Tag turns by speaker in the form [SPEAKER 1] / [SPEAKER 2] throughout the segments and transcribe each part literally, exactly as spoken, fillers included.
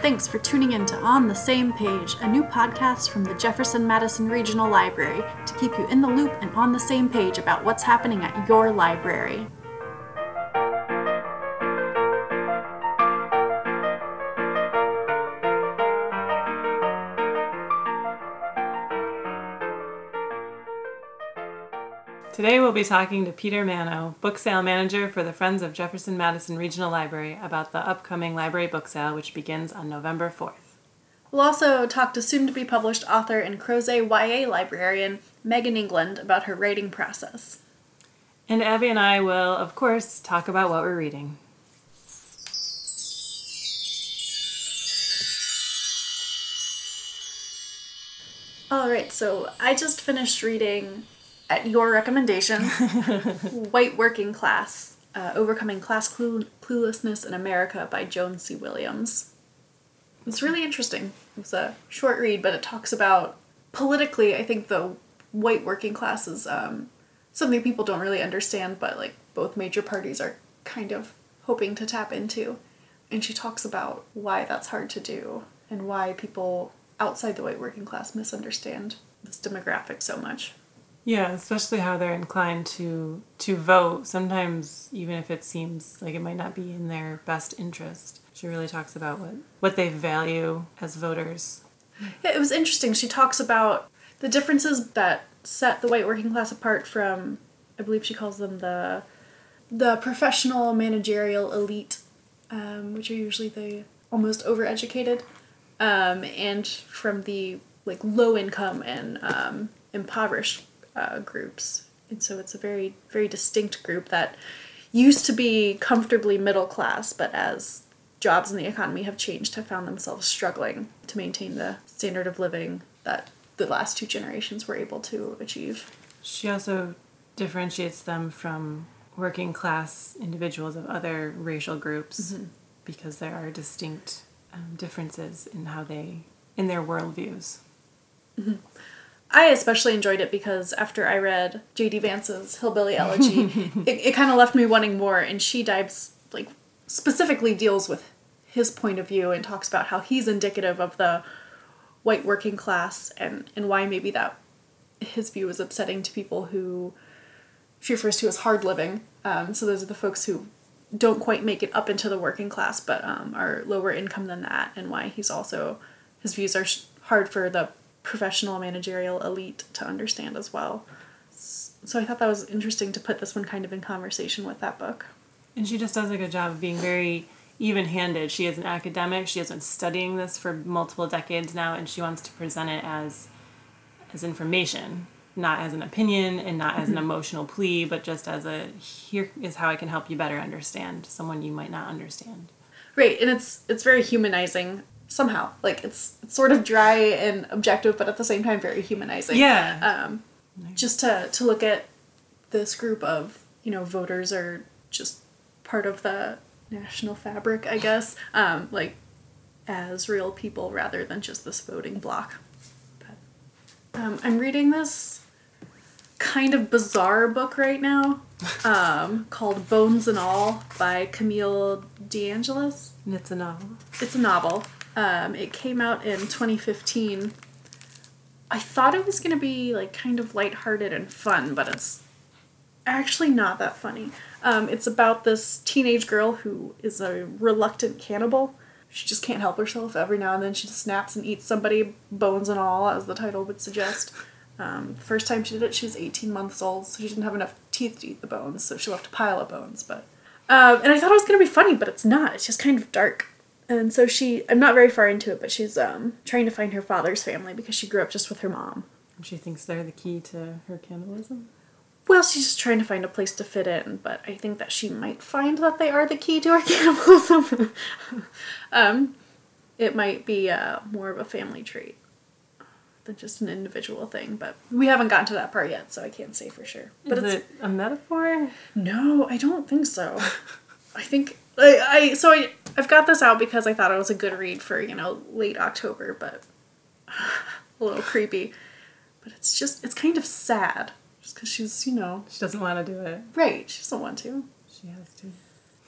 [SPEAKER 1] Thanks for tuning in to On the Same Page, a new podcast from the Jefferson Madison Regional Library to keep you in the loop and on the same page about what's happening at your library.
[SPEAKER 2] Today we'll be talking to Peter Mano, book sale manager for the Friends of Jefferson Madison Regional Library, about the upcoming library book sale, which begins on November fourth.
[SPEAKER 1] We'll also talk to soon-to-be-published author and Crozet Y A librarian Megan England about her writing process.
[SPEAKER 2] And Abby and I will, of course, talk about what we're reading.
[SPEAKER 1] All right, so I just finished reading, at your recommendation, White Working Class, uh, Overcoming Class Clue- Cluelessness in America by Joan C. Williams. It's really interesting. It's a short read, but it talks about, politically, I think the white working class is um, something people don't really understand, but like both major parties are kind of hoping to tap into. And she talks about why that's hard to do and why people outside the white working class misunderstand this demographic so much.
[SPEAKER 2] Yeah, especially how they're inclined to to vote, sometimes even if it seems like it might not be in their best interest. She really talks about what, what they value as voters.
[SPEAKER 1] Yeah, it was interesting. She talks about the differences that set the white working class apart from, I believe she calls them the the professional managerial elite, um, which are usually the almost overeducated, um, and from the like low income and um, impoverished Uh, groups. And so it's a very, very distinct group that used to be comfortably middle class, but as jobs in the economy have changed, have found themselves struggling to maintain the standard of living that the last two generations were able to achieve.
[SPEAKER 2] She also differentiates them from working class individuals of other racial groups, mm-hmm. because there are distinct um, differences in how they, in their worldviews.
[SPEAKER 1] Mm-hmm. I especially enjoyed it because after I read J D Vance's Hillbilly Elegy, it, it kind of left me wanting more, and she dives, like, specifically deals with his point of view and talks about how he's indicative of the white working class and, and why maybe that his view is upsetting to people who she refers to as hard living. Um, so those are the folks who don't quite make it up into the working class but um, are lower income than that, and why he's also, his views are hard for the professional managerial elite to understand as well. So I thought that was interesting to put this one kind of in conversation with that book.
[SPEAKER 2] And she just does a good job of being very even-handed. She is an academic. She has been studying this for multiple decades now, and she wants to present it as as information, not as an opinion and not as an emotional plea, but just as a, here is how I can help you better understand someone you might not understand.
[SPEAKER 1] Right, and it's it's very humanizing. Somehow, like it's, it's sort of dry and objective, but at the same time very humanizing.
[SPEAKER 2] Yeah.
[SPEAKER 1] Um, nice. Just to to look at this group of, you know, voters are just part of the national fabric, I guess. Um, like as real people rather than just this voting block. But, um, I'm reading this kind of bizarre book right now, um, called Bones and All by Camille DeAngelis.
[SPEAKER 2] And it's a novel.
[SPEAKER 1] It's a novel. Um, it came out in twenty fifteen. I thought it was going to be like kind of lighthearted and fun, but it's actually not that funny. Um, it's about this teenage girl who is a reluctant cannibal. She just can't help herself. Every now and then she just snaps and eats somebody, bones and all, as the title would suggest. Um, the first time she did it, she was eighteen months old, so she didn't have enough teeth to eat the bones, so she left a pile of bones. But um, and I thought it was going to be funny, but it's not. It's just kind of dark. And so she, I'm not very far into it, but she's um, trying to find her father's family because she grew up just with her mom.
[SPEAKER 2] And she thinks they're the key to her cannibalism?
[SPEAKER 1] Well, she's just trying to find a place to fit in, but I think that she might find that they are the key to her cannibalism. um, it might be uh, more of a family trait than just an individual thing, but we haven't gotten to that part yet, so I can't say for sure. But
[SPEAKER 2] Is
[SPEAKER 1] it's,
[SPEAKER 2] it a metaphor?
[SPEAKER 1] No, I don't think so. I think... I, I so I I've got this out because I thought it was a good read for, you know, late October, but a little creepy. But it's just it's kind of sad, just because she's, you know,
[SPEAKER 2] she doesn't want to do it.
[SPEAKER 1] Right, she doesn't want to.
[SPEAKER 2] She has to.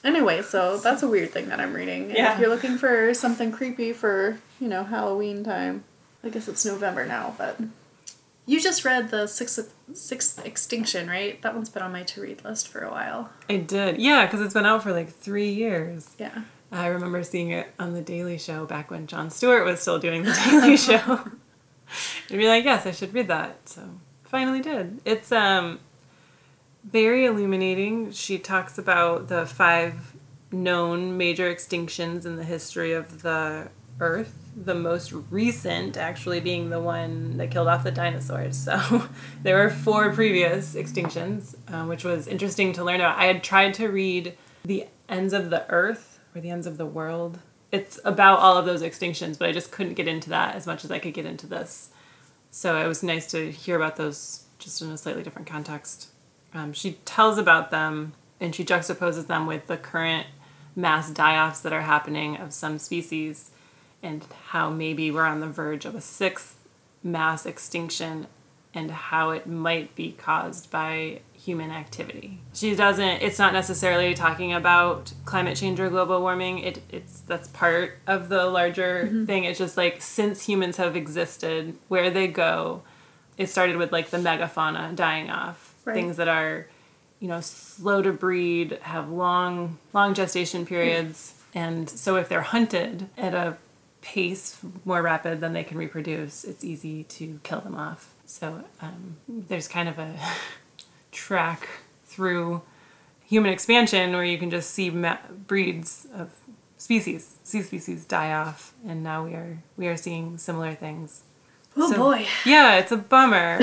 [SPEAKER 1] Anyway, so that's a weird thing that I'm reading.
[SPEAKER 2] Yeah.
[SPEAKER 1] If you're looking for something creepy for, you know, Halloween time, I guess it's November now, but you just read the Sixth, Sixth Extinction, right? That one's been on my to-read list for a while.
[SPEAKER 2] I did. Yeah, because it's been out for like three years.
[SPEAKER 1] Yeah.
[SPEAKER 2] I remember seeing it on The Daily Show back when Jon Stewart was still doing The Daily Show. And be like, yes, I should read that. So finally did. It's um very illuminating. She talks about the five known major extinctions in the history of the Earth. The most recent actually being the one that killed off the dinosaurs. So there were four previous extinctions, uh, which was interesting to learn about. I had tried to read The Ends of the Earth or The Ends of the World. It's about all of those extinctions, but I just couldn't get into that as much as I could get into this. So it was nice to hear about those just in a slightly different context. Um, she tells about them and she juxtaposes them with the current mass die-offs that are happening of some species, and how maybe we're on the verge of a sixth mass extinction and how it might be caused by human activity. She doesn't, it's not necessarily talking about climate change or global warming. It, it's, that's part of the larger mm-hmm. thing. It's just like, since humans have existed, where they go, it started with like the megafauna dying off. Right. Things that are, you know, slow to breed, have long, long gestation periods. Mm. And so if they're hunted at a pace more rapid than they can reproduce, it's easy to kill them off. So um, there's kind of a track through human expansion where you can just see ma- breeds of species, see species die off, and now we are we are seeing similar things.
[SPEAKER 1] Oh
[SPEAKER 2] so,
[SPEAKER 1] boy.
[SPEAKER 2] Yeah, it's a bummer.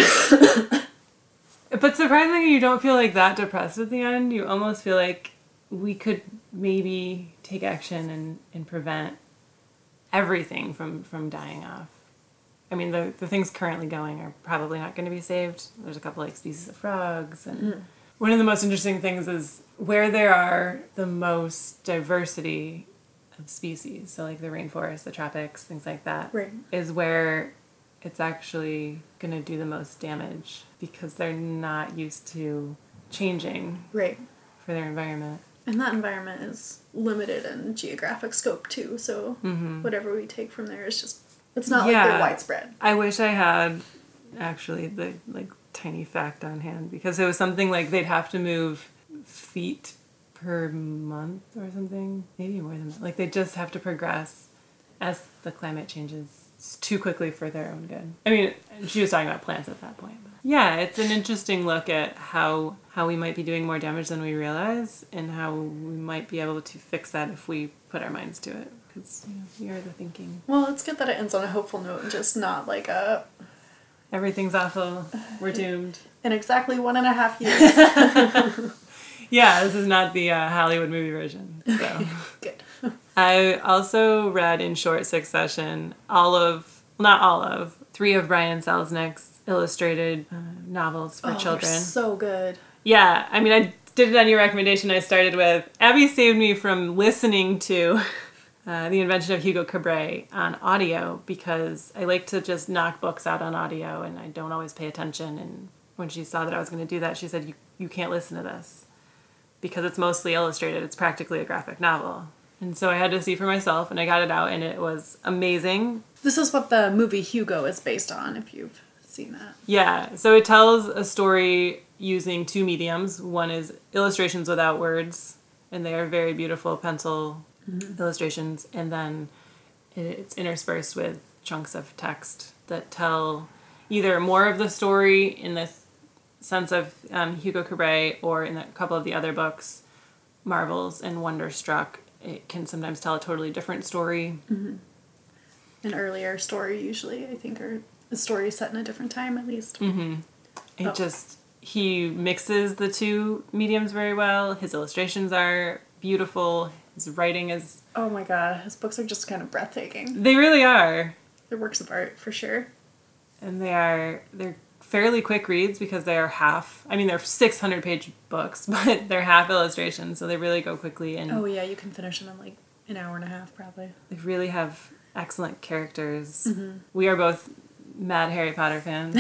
[SPEAKER 2] But surprisingly, you don't feel like that depressed at the end. You almost feel like we could maybe take action and, and prevent everything from, from dying off. I mean, the, the things currently going are probably not going to be saved. There's a couple like species of frogs. And mm. one of the most interesting things is where there are the most diversity of species, so like the rainforest, the tropics, things like that,
[SPEAKER 1] right.
[SPEAKER 2] is where it's actually going to do the most damage because they're not used to changing
[SPEAKER 1] right.
[SPEAKER 2] for their environment.
[SPEAKER 1] And that environment is limited in geographic scope too, so mm-hmm. whatever we take from there is just, it's not yeah. like they're widespread.
[SPEAKER 2] I wish I had actually the like tiny fact on hand, because it was something like they'd have to move feet per month or something, maybe more than that. Like they just have to progress as the climate changes too quickly for their own good. I mean, she was talking about plants at that point. But yeah, it's an interesting look at how how we might be doing more damage than we realize, and how we might be able to fix that if we put our minds to it. Because you know, we are the thinking.
[SPEAKER 1] Well, it's good that it ends on a hopeful note and just not like a...
[SPEAKER 2] everything's awful, we're doomed.
[SPEAKER 1] In exactly one and a half years.
[SPEAKER 2] Yeah, this is not the uh, Hollywood movie version. So.
[SPEAKER 1] Good.
[SPEAKER 2] I also read in short succession all of, well, not all of, three of Brian Selznick's illustrated uh, novels for
[SPEAKER 1] oh,
[SPEAKER 2] children.
[SPEAKER 1] They're so good.
[SPEAKER 2] Yeah, I mean, I did it on your recommendation. I started with, Abby saved me from listening to uh, The Invention of Hugo Cabret on audio, because I like to just knock books out on audio and I don't always pay attention. And when she saw that I was going to do that, she said, you, you can't listen to this because it's mostly illustrated. It's practically a graphic novel. And so I had to see for myself, and I got it out, and it was amazing.
[SPEAKER 1] This is what the movie Hugo is based on, if you've seen that.
[SPEAKER 2] Yeah, so it tells a story using two mediums. One is illustrations without words, and they are very beautiful pencil mm-hmm. illustrations, and then it's interspersed with chunks of text that tell either more of the story in this sense of um, Hugo Cabret, or in a couple of the other books, Marvels and Wonderstruck. It can sometimes tell a totally different story.
[SPEAKER 1] Mm-hmm. An earlier story, usually, I think, or a story set in a different time, at least.
[SPEAKER 2] Mm-hmm. It oh. just, he mixes the two mediums very well. His illustrations are beautiful. His writing is...
[SPEAKER 1] oh my god, his books are just kind of breathtaking.
[SPEAKER 2] They really are.
[SPEAKER 1] They're works of art, for sure.
[SPEAKER 2] And they are, they're fairly quick reads because they are half, I mean, they're six hundred page books, but they're half illustrations, so they really go quickly. And
[SPEAKER 1] oh yeah, you can finish them in like an hour and a half, probably.
[SPEAKER 2] They really have excellent characters.
[SPEAKER 1] Mm-hmm.
[SPEAKER 2] We are both mad Harry Potter fans.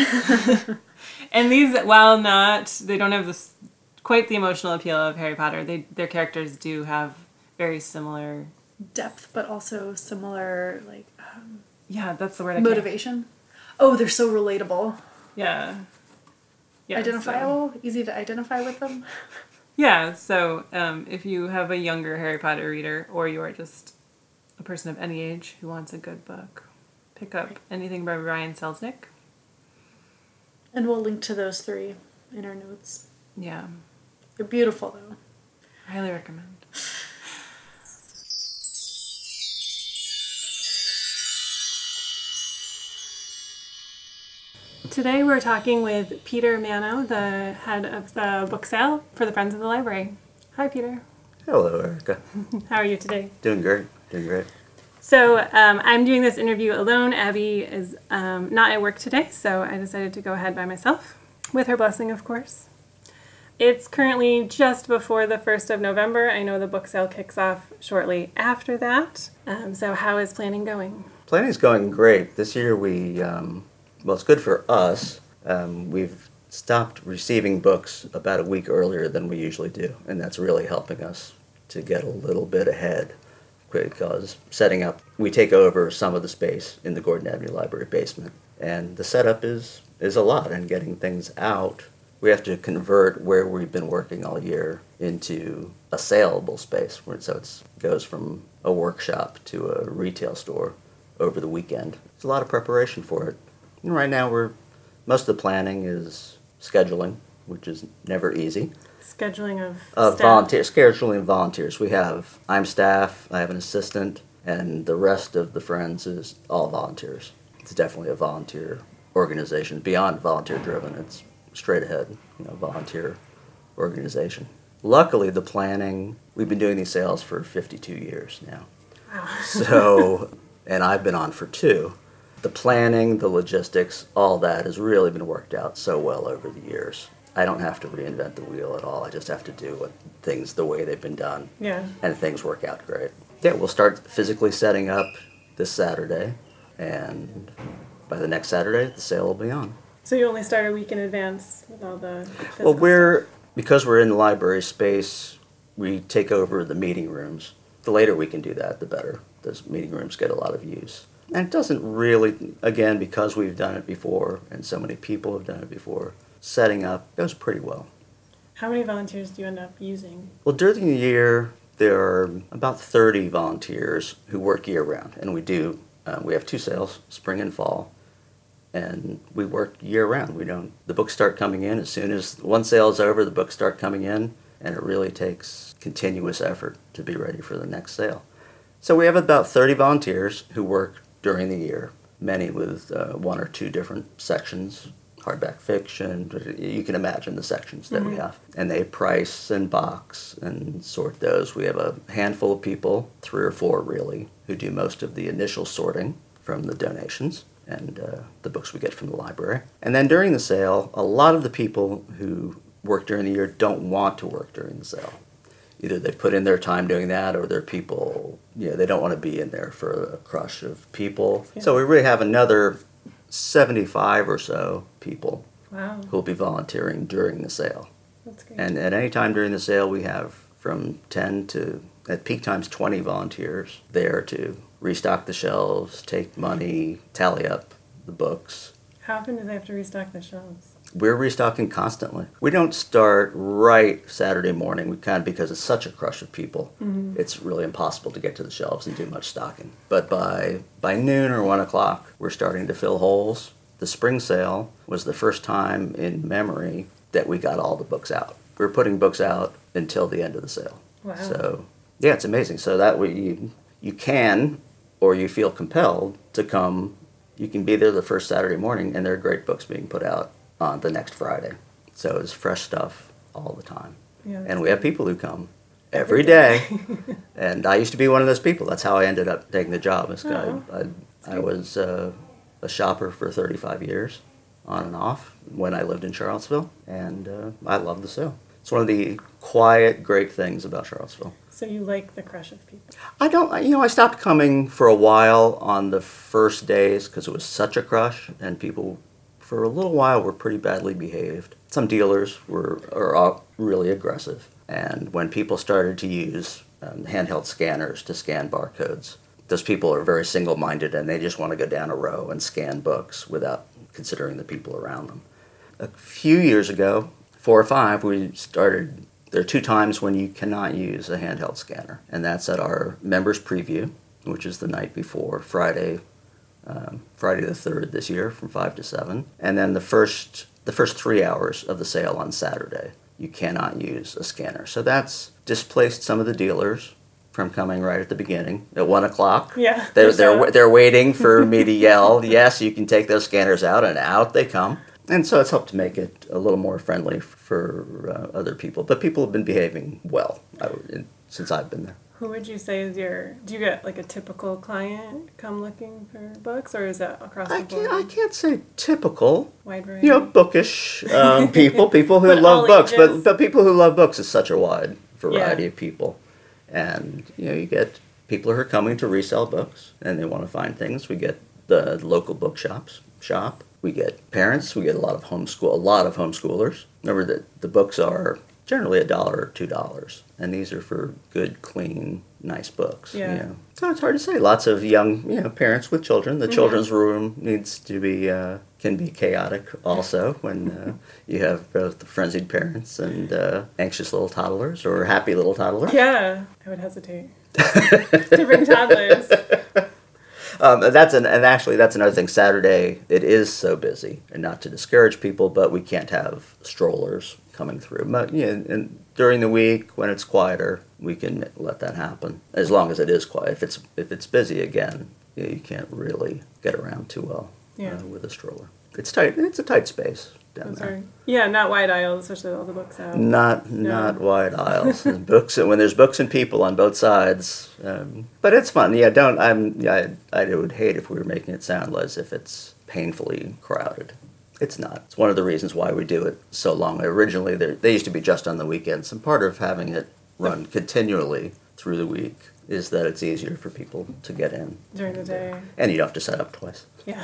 [SPEAKER 2] And these, while not, they don't have this quite the emotional appeal of Harry Potter, they their characters do have very similar.
[SPEAKER 1] Depth, but also similar, like, um,
[SPEAKER 2] Yeah, that's the word I can't-
[SPEAKER 1] motivation. Oh, they're so relatable.
[SPEAKER 2] Yeah. Yeah.
[SPEAKER 1] Identifiable?
[SPEAKER 2] So,
[SPEAKER 1] Easy to identify with them?
[SPEAKER 2] yeah, so um, if you have a younger Harry Potter reader, or you are just a person of any age who wants a good book, pick up anything by Ryan Selznick.
[SPEAKER 1] And we'll link to those three in our notes.
[SPEAKER 2] Yeah.
[SPEAKER 1] They're beautiful, though.
[SPEAKER 2] Highly recommend. Today we're talking with Peter Mano, the head of the book sale for the Friends of the Library. Hi, Peter.
[SPEAKER 3] Hello, Erica.
[SPEAKER 2] How are you today?
[SPEAKER 3] Doing great. Doing great.
[SPEAKER 2] So um, I'm doing this interview alone. Abby is um, not at work today, so I decided to go ahead by myself, with her blessing, of course. It's currently just before the first of November. I know the book sale kicks off shortly after that. Um, so how is planning going?
[SPEAKER 3] Planning's going great. This year we, um, well, it's good for us. Um, we've stopped receiving books about a week earlier than we usually do, and that's really helping us to get a little bit ahead. Because setting up, we take over some of the space in the Gordon Avenue Library basement, and the setup is, is a lot, and getting things out. We have to convert where we've been working all year into a saleable space, where so it goes from a workshop to a retail store over the weekend. It's a lot of preparation for it. And right now, we're most of the planning is scheduling, which is never easy.
[SPEAKER 2] Scheduling of
[SPEAKER 3] Uh,
[SPEAKER 2] staff.
[SPEAKER 3] volunteer, scheduling volunteers. We have, I'm staff, I have an assistant, and the rest of the Friends is all volunteers. It's definitely a volunteer organization, beyond volunteer driven. It's straight ahead, you know, volunteer organization. Luckily, the planning, we've been doing these sales for fifty-two years now.
[SPEAKER 2] Wow.
[SPEAKER 3] So, and I've been on for two. The planning, the logistics, all that has really been worked out so well over the years. I don't have to reinvent the wheel at all. I just have to do what, things the way they've been done.
[SPEAKER 2] Yeah.
[SPEAKER 3] And things work out great. Yeah, we'll start physically setting up this Saturday, and by the next Saturday, the sale will be on.
[SPEAKER 2] So you only start a week in advance with all the physical
[SPEAKER 3] Well, we're,
[SPEAKER 2] stuff?
[SPEAKER 3] because we're in the library space, we take over the meeting rooms. The later we can do that, the better. Those meeting rooms get a lot of use. And it doesn't really, again, because we've done it before, and so many people have done it before, setting up goes pretty well.
[SPEAKER 2] How many volunteers do you end up using?
[SPEAKER 3] Well, during the year, there are about thirty volunteers who work year-round, and we do, uh, we have two sales, spring and fall, and we work year-round. We don't, the books start coming in as soon as one sale is over, the books start coming in, and it really takes continuous effort to be ready for the next sale. So we have about thirty volunteers who work during the year, many with uh, one or two different sections, hardback fiction, you can imagine the sections that mm-hmm. we have. And they price and box and sort those. We have a handful of people, three or four really, who do most of the initial sorting from the donations and uh, the books we get from the library. And then during the sale, a lot of the people who work during the year don't want to work during the sale. Either they put in their time doing that, or they're people, you know, they don't want to be in there for a crush of people. Yeah. So we really have another seventy-five or so people
[SPEAKER 2] wow.
[SPEAKER 3] who will be volunteering during the sale.
[SPEAKER 2] That's great.
[SPEAKER 3] And at any time during the sale, we have from ten to, at peak times, twenty volunteers there to restock the shelves, take money, tally up the books.
[SPEAKER 2] How often do they have to restock the shelves?
[SPEAKER 3] We're restocking constantly. We don't start right Saturday morning. We kind of, because it's such a crush of people, mm-hmm. it's really impossible to get to the shelves and do much stocking. But by by noon or one o'clock, we're starting to fill holes. The spring sale was the first time in memory that we got all the books out. We were putting books out until the end of the sale.
[SPEAKER 2] Wow.
[SPEAKER 3] So yeah, it's amazing. So that way you you can, or you feel compelled to come. You can be there the first Saturday morning, and there are great books being put out on the next Friday. So it's fresh stuff all the time.
[SPEAKER 2] Yeah,
[SPEAKER 3] and we have people who come every day. And I used to be one of those people. That's how I ended up taking the job. This guy, I, I was uh, a shopper for thirty-five years, on and off, when I lived in Charlottesville. And uh, I love the sale. It's one of the quiet, great things about Charlottesville.
[SPEAKER 2] So you like the crush of people?
[SPEAKER 3] I don't, you know, I stopped coming for a while on the first days because it was such a crush, and people for a little while were pretty badly behaved. Some dealers were are really aggressive, and when people started to use um, handheld scanners to scan barcodes. Those people are very single-minded and they just want to go down a row and scan books without considering the people around them. A few years ago, four or five, we started, there are two times when you cannot use a handheld scanner, and that's at our members preview, which is the night before Friday, um, Friday the third this year from five to seven, and then the first, the first three hours of the sale on Saturday. You cannot use a scanner. So that's displaced some of the dealers from coming right at the beginning at one o'clock.
[SPEAKER 2] Yeah.
[SPEAKER 3] They're, they're, they're waiting for me to yell, yes, you can take those scanners out, and out they come. And so it's helped to make it a little more friendly for uh, other people. But people have been behaving well I, would- since I've been there.
[SPEAKER 2] Who would you say is your, do you get like a typical client come looking for books, or is that across the
[SPEAKER 3] I
[SPEAKER 2] board?
[SPEAKER 3] can't, I can't say typical.
[SPEAKER 2] Wide variety?
[SPEAKER 3] You know, bookish um, people, people who
[SPEAKER 2] But
[SPEAKER 3] love
[SPEAKER 2] all
[SPEAKER 3] books.
[SPEAKER 2] ages.
[SPEAKER 3] But, but people who love books is such a wide variety
[SPEAKER 2] Yeah.
[SPEAKER 3] of people. And, you know, you get people who are coming to resell books and they want to find things. We get the local bookshops shop. We get parents. We get a lot of homeschool, a lot of homeschoolers. Remember that the books are generally a dollar or two dollars, and these are for good, clean, nice books.
[SPEAKER 2] Yeah.
[SPEAKER 3] You know. So it's hard to say. Lots of young, you know, parents with children. The
[SPEAKER 2] Mhm.
[SPEAKER 3] children's room needs to be uh, can be chaotic also when uh, you have both frenzied parents and uh, anxious little toddlers or happy little toddlers.
[SPEAKER 2] Yeah, I would hesitate to bring toddlers.
[SPEAKER 3] Um, and that's an, and actually that's another thing. Saturday it is so busy, and not to discourage people, but we can't have strollers coming through. But yeah, and during the week when it's quieter, we can let that happen as long as it is quiet. If it's if it's busy again, yeah, you can't really get around too well
[SPEAKER 2] Yeah.
[SPEAKER 3] uh, with a stroller. It's tight. It's a tight space down
[SPEAKER 2] Those
[SPEAKER 3] there.
[SPEAKER 2] are, yeah, not wide aisles, especially with all the books out.
[SPEAKER 3] Not
[SPEAKER 2] No.
[SPEAKER 3] not wide aisles. There's books when there's books and people on both sides. Um, but it's fun. Yeah, don't. I'm. Yeah, I, I would hate if we were making it sound as if it's painfully crowded. It's not. It's one of the reasons why we do it so long. Originally, they they used to be just on the weekends, and part of having it run continually through the week is that it's easier for people to get in.
[SPEAKER 2] During the day.
[SPEAKER 3] And you don't have to set up twice.
[SPEAKER 2] Yeah.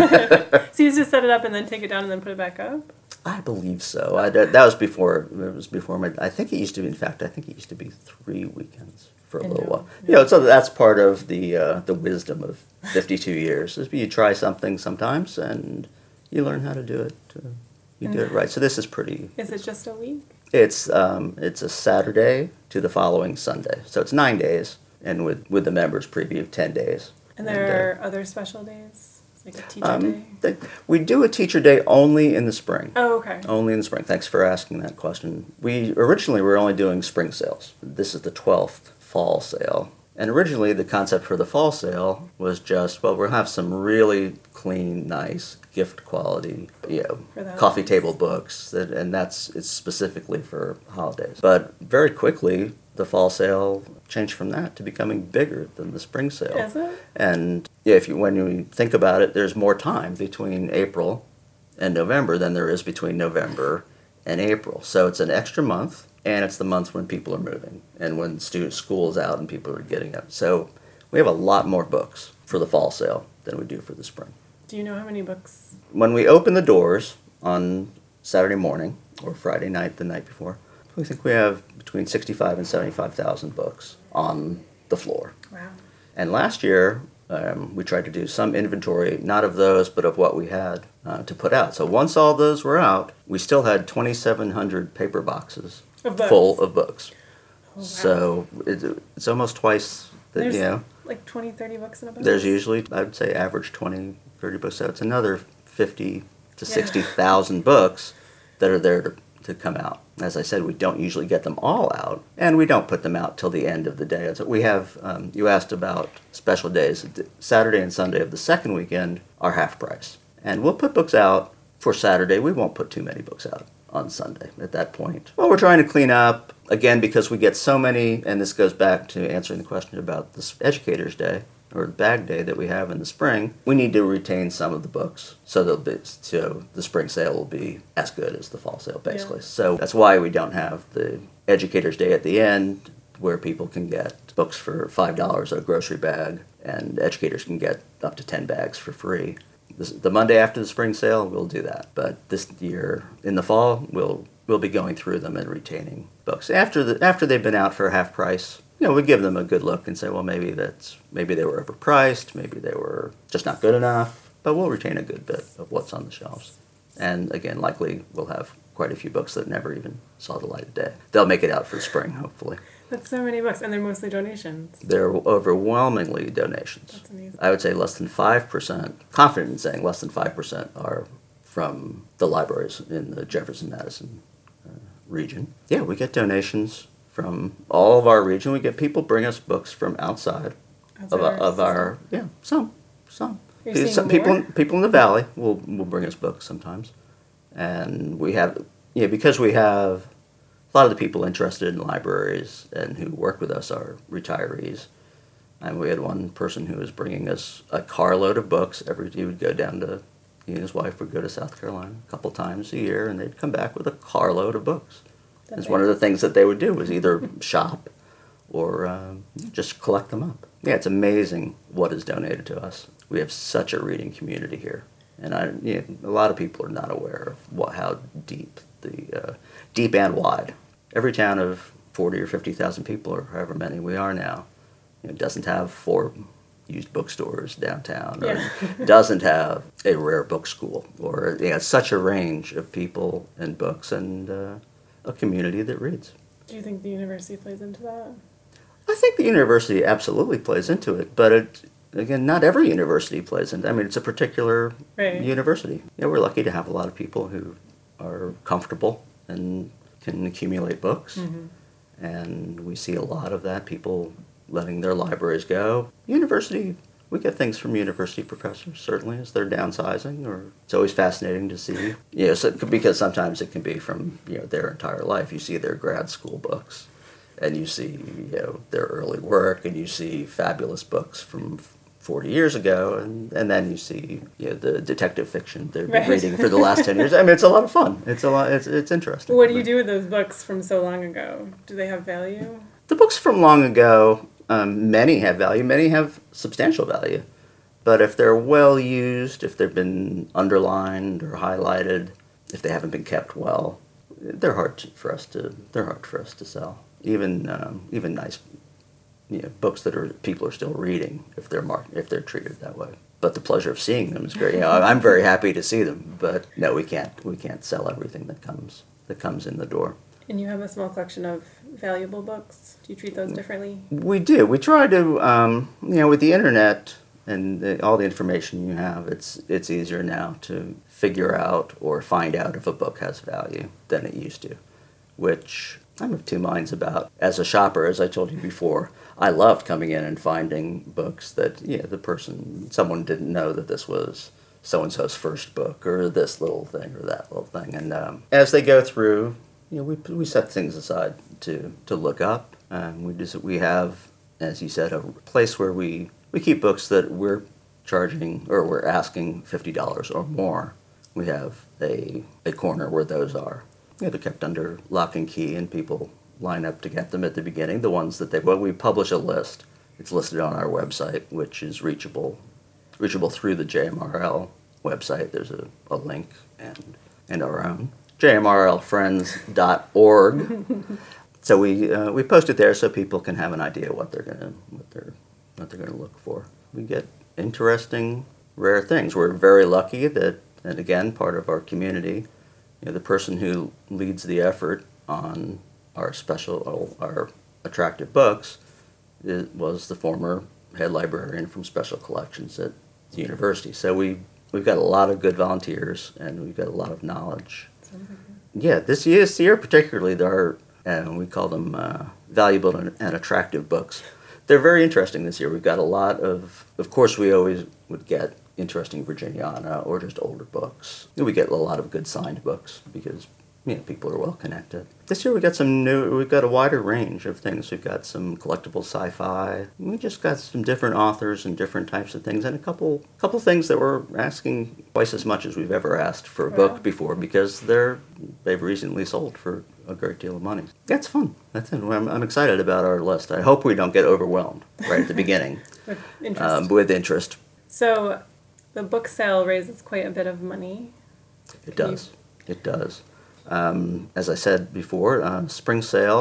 [SPEAKER 2] So you just set it up and then take it down and then put it back up?
[SPEAKER 3] I believe so. I, that was before. It was before my. I think it used to be. In fact, I think it used to be three weekends for a
[SPEAKER 2] I
[SPEAKER 3] little
[SPEAKER 2] know,
[SPEAKER 3] while.
[SPEAKER 2] yeah.
[SPEAKER 3] You know, so that's part of the uh, the wisdom of fifty-two years. Is you try something sometimes and you learn how to do it. Uh, you do it right. So this is pretty.
[SPEAKER 2] Is it just a week?
[SPEAKER 3] It's um it's a Saturday to the following Sunday. So it's nine days, and with with the members preview ten days.
[SPEAKER 2] And
[SPEAKER 3] And,
[SPEAKER 2] there are other special days? Like a teacher day?
[SPEAKER 3] Um, they, we do a teacher day only in the spring.
[SPEAKER 2] Oh, okay.
[SPEAKER 3] Only in the spring. Thanks for asking that question. We originally were only doing spring sales. This is the twelfth fall sale. And originally the concept for the fall sale was just, well, we'll have some really clean, nice, gift quality, you know,
[SPEAKER 2] For the
[SPEAKER 3] coffee
[SPEAKER 2] holidays.
[SPEAKER 3] table books, that, and that's it's specifically for holidays. But very quickly, the fall sale changed from that to becoming bigger than the spring sale.
[SPEAKER 2] Is it?
[SPEAKER 3] And yeah, if you when you think about it, there's more time between April and November than there is between November and April. So it's an extra month, and it's the month when people are moving and when student school is out and people are getting up. So we have a lot more books for the fall sale than we do for the spring.
[SPEAKER 2] Do you know how many books?
[SPEAKER 3] When we open the doors on Saturday morning or Friday night, the night before, we think we have between sixty-five and seventy-five thousand books on the floor.
[SPEAKER 2] Wow.
[SPEAKER 3] And last year, um, we tried to do some inventory, not of those, but of what we had uh, to put out. So once all those were out, we still had twenty-seven hundred paper boxes
[SPEAKER 2] Of books.
[SPEAKER 3] full of books.
[SPEAKER 2] Oh, wow.
[SPEAKER 3] So it, it's almost twice the,
[SPEAKER 2] There's
[SPEAKER 3] you know,
[SPEAKER 2] like twenty, thirty books in a book?
[SPEAKER 3] there's usually, I'd say, average twenty, thirty books. So it's another fifty to
[SPEAKER 2] Yeah.
[SPEAKER 3] sixty thousand books that are there to, to come out. As I said, we don't usually get them all out, and we don't put them out till the end of the day. So we have, um, you asked about special days. Saturday and Sunday of the second weekend are half price. And we'll put books out for Saturday. We won't put too many books out on Sunday at that point. Well, we're trying to clean up, again, because we get so many, and this goes back to answering the question about this Educators Day, or bag day that we have in the spring. We need to retain some of the books, so they'll be, so the spring sale will be as good as the fall sale, basically.
[SPEAKER 2] Yeah.
[SPEAKER 3] So that's why we don't have the Educators Day at the end, where people can get books for five dollars a grocery bag, and educators can get up to ten bags for free. This, the Monday after the spring sale, we'll do that. But this year, in the fall, we'll we'll be going through them and retaining books after the after they've been out for half price. you know, we give them a good look and say, well, maybe that's maybe they were overpriced, maybe they were just not good enough, but we'll retain a good bit of what's on the shelves. And again, likely we'll have quite a few books that never even saw the light of day. They'll make it out for spring, hopefully.
[SPEAKER 2] That's so many books, and they're mostly donations.
[SPEAKER 3] They're overwhelmingly donations.
[SPEAKER 2] That's amazing.
[SPEAKER 3] I would say less than five percent, confident in saying less than five percent are from the libraries in the Jefferson-Madison uh, region. Yeah, we get donations from all of our region. We get people bring us books from outside,
[SPEAKER 2] Outside
[SPEAKER 3] of,
[SPEAKER 2] our
[SPEAKER 3] of our,
[SPEAKER 2] system.
[SPEAKER 3] yeah, some, some.
[SPEAKER 2] You're seeing
[SPEAKER 3] Some people,
[SPEAKER 2] more?
[SPEAKER 3] people in the valley will, will bring us books sometimes. And we have, you know, because we have a lot of the people interested in libraries and who work with us are retirees. And we had one person who was bringing us a carload of books. Every he would go down to, he and his wife would go to South Carolina a couple times a year, and they'd come back with a carload of books.
[SPEAKER 2] That's
[SPEAKER 3] It's one of the things that they would do was either shop or um, just collect them up. Yeah, it's amazing what is donated to us. We have such a reading community here, and I, you know, a lot of people are not aware of what, how deep the uh, deep and wide. Every town of forty or fifty thousand people, or however many we are now, you know, doesn't have four used bookstores downtown, or
[SPEAKER 2] Yeah.
[SPEAKER 3] doesn't have a rare book school, or you know, such a range of people and books, and uh, a community that reads.
[SPEAKER 2] Do you think the university plays into that?
[SPEAKER 3] I think the university absolutely plays into it, but it, again, not every university plays into it. I mean, it's a particular
[SPEAKER 2] Right.
[SPEAKER 3] university. Yeah, we're lucky to have a lot of people who are comfortable and can accumulate books,
[SPEAKER 2] Mm-hmm.
[SPEAKER 3] and we see a lot of that, people letting their libraries go. University, we get things from university professors, certainly, as they're downsizing, or it's always fascinating to see. You know, so, because sometimes it can be from, you know, their entire life. You see their grad school books, and you see, you know, their early work, and you see fabulous books from forty years ago, and, and then you see, you know, the detective fiction they've been
[SPEAKER 2] Right.
[SPEAKER 3] reading for the last ten years. I mean, it's a lot of fun. It's a lot. It's it's interesting.
[SPEAKER 2] What do you do with those books from so long ago? Do they have value?
[SPEAKER 3] The books from long ago, um, many have value. Many have substantial value, but if they're well used, if they've been underlined or highlighted, if they haven't been kept well, they're hard to, for us to. They're hard for us to sell. Even um, even nice, you know, books that are people are still reading if they're marked, if they're treated that way. But the pleasure of seeing them is great. You know, I'm very happy to see them, but no, we can't we can't sell everything that comes that comes in the door.
[SPEAKER 2] And you have a small collection of valuable books. Do you treat those differently?
[SPEAKER 3] We do. We try to, um, you know, with the internet and the, all the information you have, it's it's easier now to figure out or find out if a book has value than it used to, which I'm of two minds about. As a shopper, as I told you before, I loved coming in and finding books that, you know, the person, someone didn't know that this was so-and-so's first book, or this little thing, or that little thing. And um, as they go through, you know, we we set things aside to, to look up. Um, we just we have, as you said, a place where we, we keep books that we're charging or we're asking fifty dollars or more. We have a a corner where those are. Yeah, they're kept under lock and key, and people line up to get them at the beginning. The ones that they well, we publish a list. It's listed on our website, which is reachable reachable through the J M R L website. There's a, a link and and our own. J M R L friends dot org. So we uh, we post it there so people can have an idea what they're gonna what they're what they're gonna look for. We get interesting, rare things. We're very lucky that, and again, part of our community, you know, the person who leads the effort on our special our attractive books is, was the former head librarian from Special Collections at the university. So we we've got a lot of good volunteers, and we've got a lot of knowledge. Yeah, this year, this year particularly, there are, and we call them uh, valuable and, and attractive books. They're very interesting this year. We've got a lot of, of course, we always would get interesting Virginiana or just older books. We get a lot of good signed books because, you know, people are well connected. This year we got some new, we've got a wider range of things. We've got some collectible sci-fi. We just got some different authors and different types of things, and a couple couple things that we're asking twice as much as we've ever asked for a
[SPEAKER 2] Wow.
[SPEAKER 3] book before because they're they've recently sold for a great deal of money. That's fun. That's it. I'm, I'm excited about our list. I hope we don't get overwhelmed right at the beginning
[SPEAKER 2] With interest.
[SPEAKER 3] um, with interest.
[SPEAKER 2] So the book sale raises quite a bit of money.
[SPEAKER 3] It
[SPEAKER 2] Can you-
[SPEAKER 3] does. It does. Um, as I said before, uh, spring sale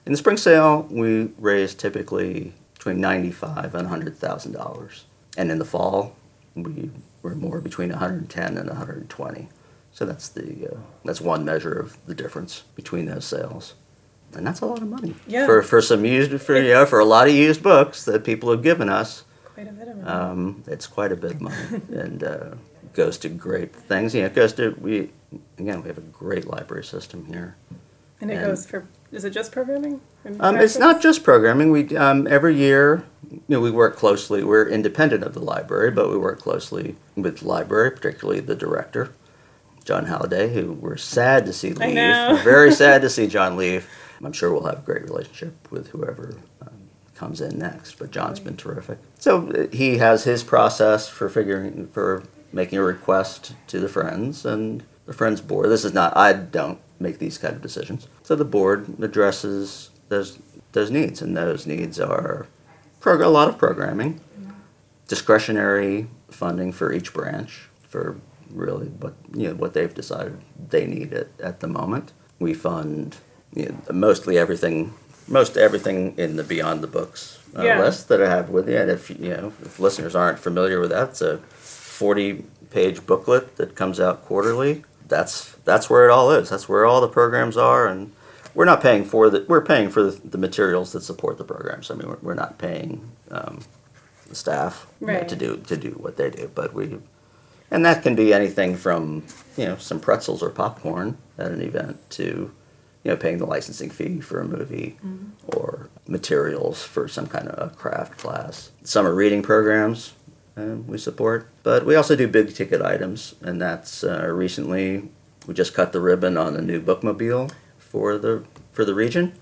[SPEAKER 3] In the spring sale, we raise typically between ninety-five and one hundred thousand dollars, and in the fall, we we're more between one hundred ten and one hundred twenty. So that's the uh, that's one measure of the difference between those sales, and that's a lot of money
[SPEAKER 2] Yeah.
[SPEAKER 3] for for some used for you know, for a lot of used books that people have given us.
[SPEAKER 2] Quite a bit of it.
[SPEAKER 3] Um, it's quite a bit of money, and uh, goes to great things. You know, it goes to we again we have a great library system here.
[SPEAKER 2] and it
[SPEAKER 3] and-
[SPEAKER 2] goes for, is it just programming? and
[SPEAKER 3] Um, it's not
[SPEAKER 2] practice?
[SPEAKER 3] just programming. We um, every year, you know, we work closely. We're independent of the library, but we work closely with the library, particularly the director, John Halliday, who we're sad to see leave.
[SPEAKER 2] I know.
[SPEAKER 3] We're very sad to see John leave. I'm sure we'll have a great relationship with whoever um, comes in next. But John's been terrific. So uh, he has his process for figuring for making a request to the Friends and the Friends board. This is not. I don't make these kind of decisions. So the board addresses those those needs, and those needs are prog- a lot of programming, discretionary funding for each branch for really what you know what they've decided they need at, at the moment. We fund you know, mostly everything, most everything in the Beyond the Books uh,
[SPEAKER 2] Yeah.
[SPEAKER 3] list that I have with you. And if you know if listeners aren't familiar with that, it's a forty-page booklet that comes out quarterly. That's that's where it all is. That's where all the programs are, and we're not paying for the we're paying for the, the materials that support the programs. I mean, we're, we're not paying um, the staff you know,
[SPEAKER 2] Right.
[SPEAKER 3] to do to do what they do, but we, and that can be anything from you know some pretzels or popcorn at an event to you know paying the licensing fee for a movie or materials for some kind of a craft class. Summer reading programs um, we support, but we also do big ticket items, and that's uh, recently we just cut the ribbon on a new bookmobile for the for the region,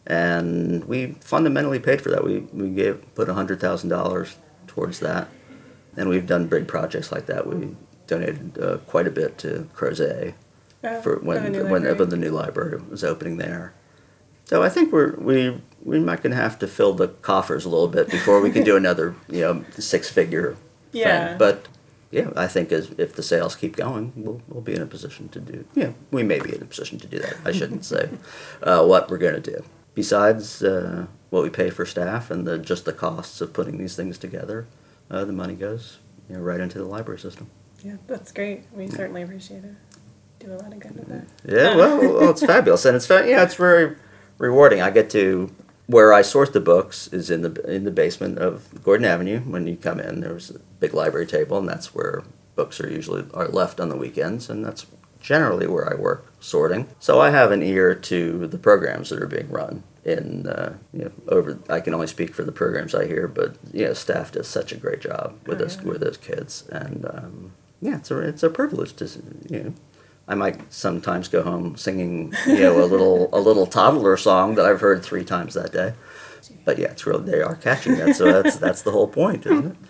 [SPEAKER 3] and we fundamentally paid for that. We we gave put a hundred thousand dollars towards that, and we've done big projects like that. We donated uh, quite a bit to Crozet
[SPEAKER 2] Oh,
[SPEAKER 3] for
[SPEAKER 2] the
[SPEAKER 3] when
[SPEAKER 2] new
[SPEAKER 3] whenever
[SPEAKER 2] library.
[SPEAKER 3] the new library was opening there. So I think we're we we might gonna have to fill the coffers a little bit before we can do another you know six figure
[SPEAKER 2] Yeah.
[SPEAKER 3] thing. But yeah, I think as if the sales keep going, we'll we'll be in a position to do. Yeah, we may be in a position to do that. I shouldn't say uh, what we're gonna do. Besides uh, what we pay for staff and the just the costs of putting these things together, uh, the money goes you know right into the library system.
[SPEAKER 2] Yeah, that's great. We certainly appreciate it. Do a lot of good with that.
[SPEAKER 3] Yeah, well, well, it's fabulous, and it's fa- yeah, it's very rewarding. I get to where I sort the books is in the in the basement of Gordon Avenue. When you come in, there's a big library table, and that's where books are usually are left on the weekends, and that's generally where I work sorting. So I have an ear to the programs that are being run. In uh, you know, over, I can only speak for the programs I hear, but you know, staff does such a great job with
[SPEAKER 2] Oh,
[SPEAKER 3] those
[SPEAKER 2] yeah.
[SPEAKER 3] with those kids, and um, yeah, it's a it's a privilege to you know. I might sometimes go home singing, you know, a little a little toddler song that I've heard three times that day. But yeah, it's real. They are catching that, so that's that's the whole point, isn't it?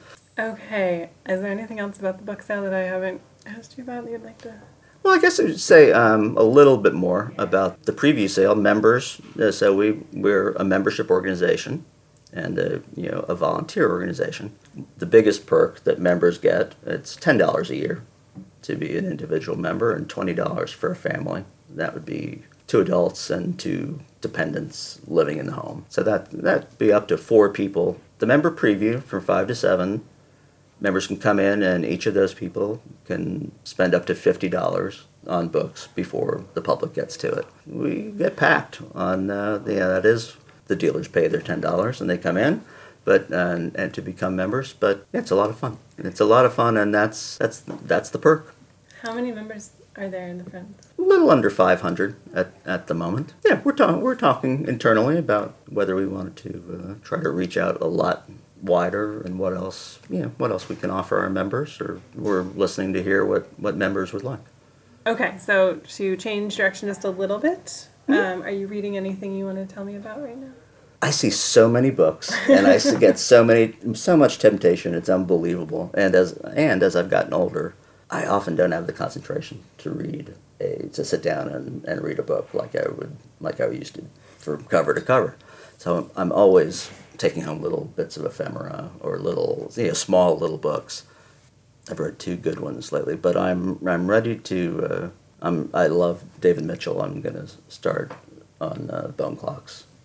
[SPEAKER 2] Okay. Is there anything else about the book sale that I haven't asked you about that you'd like to?
[SPEAKER 3] Well, I guess I would say um, a little bit more about the preview sale. Members, uh, so we we're a membership organization and a you know a volunteer organization. The biggest perk that members get, it's ten dollars a year to be an individual member and twenty dollars for a family. That would be two adults and two dependents living in the home. So that that'd be up to four people. The member preview from five to seven. Members can come in, and each of those people can spend up to fifty dollars on books before the public gets to it. We get packed on, uh, yeah, that is, the dealers pay their ten dollars and they come in, but uh, and to become members. But yeah, it's a lot of fun. It's a lot of fun, and that's that's that's the perk.
[SPEAKER 2] How many members are there in the Friends?
[SPEAKER 3] A little under five hundred at, at the moment. Yeah, we're talking we're talking internally about whether we wanted to uh, try to reach out a lot wider and what else, you know, what else we can offer our members, or we're listening to hear what, what members would like.
[SPEAKER 2] Okay, so to change direction just a little bit, um, are you reading anything you want to tell me about right now?
[SPEAKER 3] I see so many books, and I s- get so many, so much temptation. It's unbelievable. And as and as I've gotten older, I often don't have the concentration to read a to sit down and, and read a book like I would like I used to, from cover to cover. So I'm always taking home little bits of ephemera or little, you know, small little books. I've read two good ones lately, but I'm I'm ready to. Uh, I'm I love David Mitchell. I'm gonna start on uh, Bone Clocks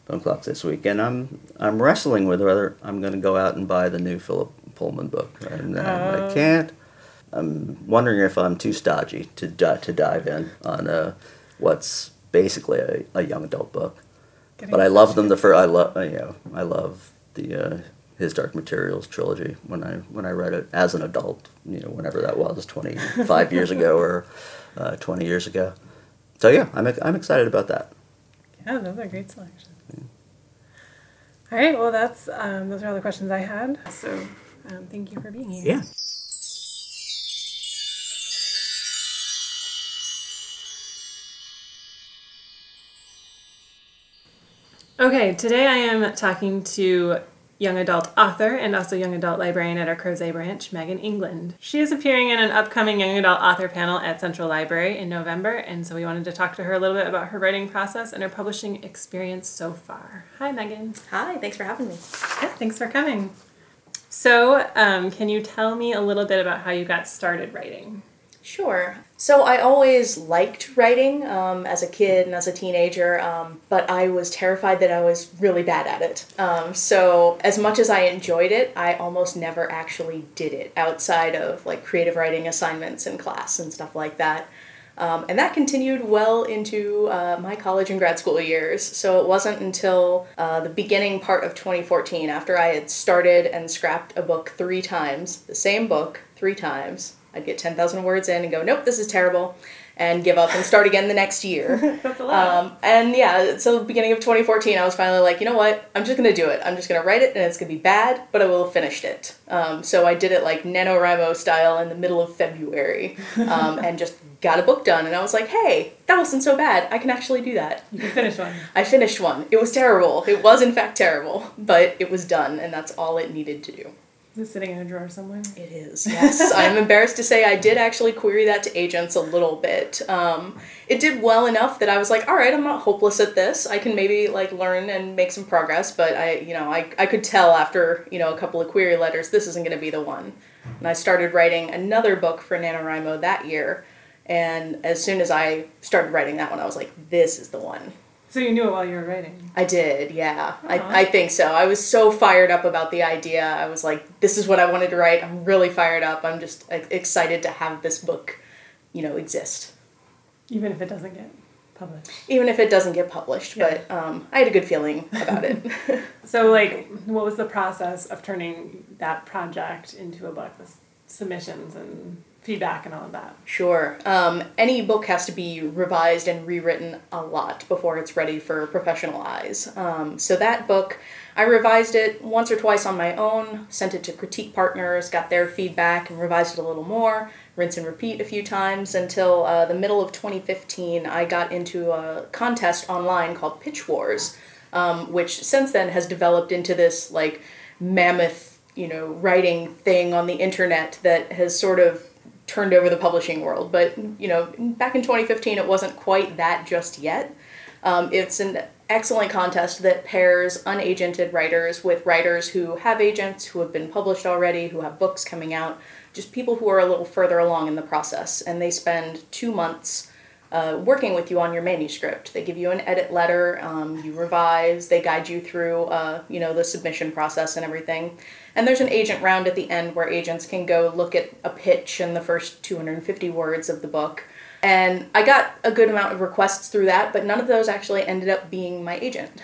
[SPEAKER 3] Bone Clocks this week, and I'm I'm wrestling with whether I'm going to go out and buy the new Philip Pullman book, and uh, I can't. I'm wondering if I'm too stodgy to di- to dive in on uh, what's basically a, a young adult book.
[SPEAKER 2] Getting
[SPEAKER 3] But I love them. The first, I love, you know, I love the uh, his Dark Materials trilogy. When I when I read it as an adult, you know, whenever that was, twenty five years ago or uh, twenty years ago. So yeah, I'm I'm excited about that.
[SPEAKER 2] Yeah, those are great selections. Yeah. All right, well, that's um, those are all the questions I had. So um, thank you for being here.
[SPEAKER 3] Yeah.
[SPEAKER 2] Okay, today I am talking to young adult author and also young adult librarian at our Crozet branch, Megan England. She is appearing in an upcoming young adult author panel at Central Library in November, and so we wanted to talk to her a little bit about her writing process and her publishing experience so far. Hi, Megan.
[SPEAKER 4] Hi, thanks for having me.
[SPEAKER 2] Yeah, thanks for coming. So, um, can you tell me a little bit about how you got started writing?
[SPEAKER 4] Sure. So I always liked writing um, as a kid and as a teenager, um, but I was terrified that I was really bad at it. Um, so as much as I enjoyed it, I almost never actually did it outside of like creative writing assignments in class and stuff like that. Um, and that continued well into uh, my college and grad school years. So it wasn't until uh, the beginning part of twenty fourteen, after I had started and scrapped a book three times, the same book three times, I'd get ten thousand words in and go, nope, this is terrible, and give up and start again the next year.
[SPEAKER 2] That's a lot.
[SPEAKER 4] Um, and yeah, so the beginning of twenty fourteen, I was finally like, you know what, I'm just going to do it. I'm just going to write it, and it's going to be bad, but I will have finished it. Um, so I did it like NaNoWriMo style in the middle of February, um, and just got a book done, and I was like, hey, that wasn't so bad. I can actually do that.
[SPEAKER 2] You can finish one.
[SPEAKER 4] I finished one. It was terrible. It was, in fact, terrible, but it was done, and that's all it needed to do.
[SPEAKER 2] Is it sitting in a drawer somewhere?
[SPEAKER 4] It is, yes. I'm embarrassed to say I did actually query that to agents a little bit. Um, it did well enough that I was like, all right, I'm not hopeless at this. I can maybe like learn and make some progress, but I, you know, I, I could tell after, you know, a couple of query letters, this isn't going to be the one. And I started writing another book for NaNoWriMo that year, and as soon as I started writing that one, I was like, this is the one.
[SPEAKER 2] So you knew it while you were writing?
[SPEAKER 4] I did, yeah.
[SPEAKER 2] Aww.
[SPEAKER 4] I, I think so. I was so fired up about the idea. I was like, this is what I wanted to write. I'm really fired up. I'm just excited to have this book, you know, exist.
[SPEAKER 2] Even if it doesn't get published?
[SPEAKER 4] Even if it doesn't get published,
[SPEAKER 2] Yeah.
[SPEAKER 4] but um, I had a good feeling about it.
[SPEAKER 2] So, like, what was the process of turning that project into a book with submissions and feedback and all of that?
[SPEAKER 4] Sure. Um, any book has to be revised and rewritten a lot before it's ready for professional eyes. Um, so that book, I revised it once or twice on my own, sent it to critique partners, got their feedback, and revised it a little more, rinse and repeat a few times until uh, the middle of twenty fifteen, I got into a contest online called Pitch Wars, um, which since then has developed into this, like, mammoth, you know, writing thing on the internet that has sort of turned over the publishing world. But, you know, back in twenty fifteen, it wasn't quite that just yet. Um, it's an excellent contest that pairs unagented writers with writers who have agents, who have been published already, who have books coming out, just people who are a little further along in the process. And they spend two months uh, working with you on your manuscript. They give you an edit letter, um, you revise, they guide you through, uh, you know, the submission process and everything. And there's an agent round at the end where agents can go look at a pitch and the first two hundred fifty words of the book. And I got a good amount of requests through that, but none of those actually ended up being my agent.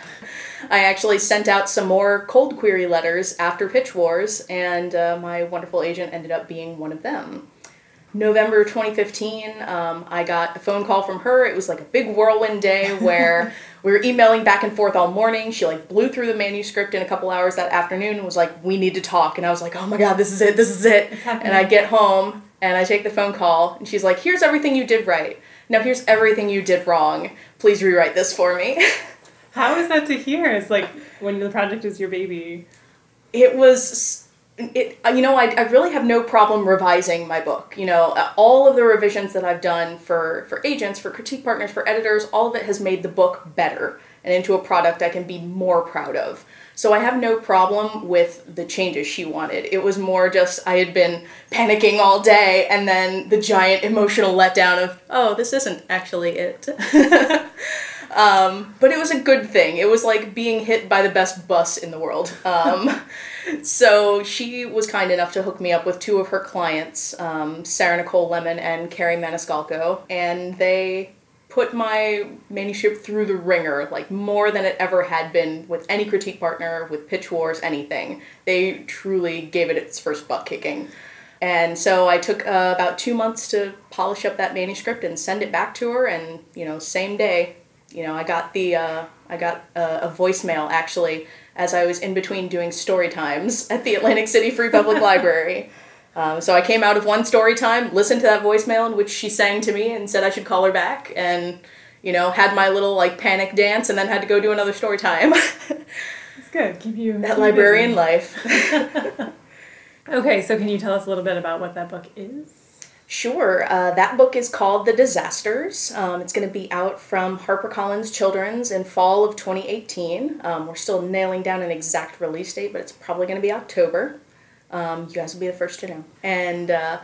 [SPEAKER 4] I actually sent out some more cold query letters after Pitch Wars, and uh, my wonderful agent ended up being one of them. November twenty fifteen, um, I got a phone call from her. It was like a big whirlwind day where we were emailing back and forth all morning. She like blew through the manuscript in a couple hours that afternoon and was like, we need to talk. And I was like, oh my God, this is it, this is it. And I get home and I take the phone call and she's like, here's everything you did right. Now here's everything you did wrong. Please rewrite this for me.
[SPEAKER 2] How is that to hear? It's like when the project is your baby.
[SPEAKER 4] It was... It, you know, I, I really have no problem revising my book. You know, all of the revisions that I've done for, for agents, for critique partners, for editors, all of it has made the book better and into a product I can be more proud of. So I have no problem with the changes she wanted. It was more just I had been panicking all day and then the giant emotional letdown of, oh, this isn't actually it. Um, but it was a good thing. It was like being hit by the best bus in the world. Um, so she was kind enough to hook me up with two of her clients, um, Sarah Nicole Lemon and Carrie Maniscalco, and they put my manuscript through the ringer, like more than it ever had been with any critique partner, with Pitch Wars, anything. They truly gave it its first butt kicking. And so I took uh, about two months to polish up that manuscript and send it back to her, and, you know, same day, you know, I got the, uh, I got a, a voicemail, actually, as I was in between doing story times at the Atlantic City Free Public Library. Um, so I came out of one story time, listened to that voicemail in which she sang to me and said I should call her back, and, you know, had my little, like, panic dance, and then had to go do another story time.
[SPEAKER 2] It's good. Keep you...
[SPEAKER 4] That
[SPEAKER 2] keep
[SPEAKER 4] librarian
[SPEAKER 2] busy.
[SPEAKER 4] life.
[SPEAKER 2] Okay, so can you tell us a little bit about what that book is?
[SPEAKER 4] Sure. Uh, that book is called The Disasters. Um, it's going to be out from HarperCollins Children's in fall of twenty eighteen. Um, we're still nailing down an exact release date, but it's probably going to be October. Um, you guys will be the first to know. And uh,